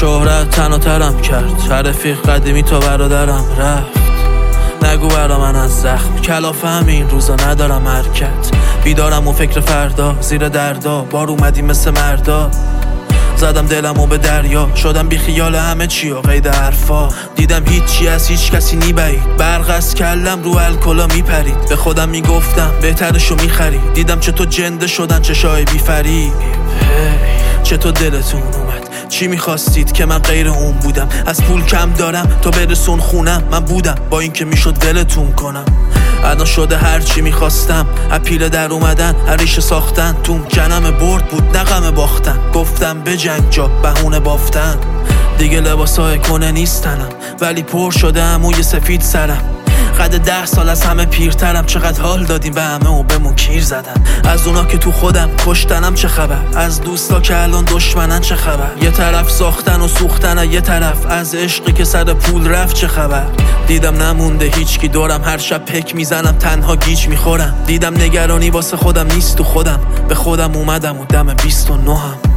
شهرت تنها ترم کرد، هر رفیق قدیمی تا برادرم رفت. نگو برا من از زخم کلافه همین روزا ندارم حرکت. بیدارم و فکر فردا زیر دردا، بار اومدی مثل مردا. زدم دلمو به دریا، شدم بی خیال همه چی و قید حرفا. دیدم هیچی از هیچ کسی نیبعید، برق از کلم رو الکلا میپرید. به خودم میگفتم بهترشو میخرید، دیدم چطور جنده شدن چشای بی فریب. چطور دلتون اومد؟ چی میخواستید که من غیر اون بودم؟ از پول کم دارم تا برسون خونم، من بودم با این که میشد ولتون کنم. الان شده هر چی میخواستم، اپیله در اومدن، هریشه ساختن. توم جنم برد بود نقم باختن، گفتم به جنگ جا بهونه بافتن. دیگه لباسای کنه نیستنم، ولی پر شده عموی سفید سرم. قد 10 سال از همه پیرترم، چقدر حال دادیم به همه و بهمون کیر زدن. از اونا که تو خودم کشتنم چه خبر، از دوستا که الان دشمنن چه خبر. یه طرف ساختن و سوختن، یه طرف از عشقی که سر پول رفت چه خبر. دیدم نمونده هیچکی دورم، هر شب پک میزنم تنها گیج میخورم. دیدم نگرانی واسه خودم نیست تو خودم، به خودم اومدم و دم 29م.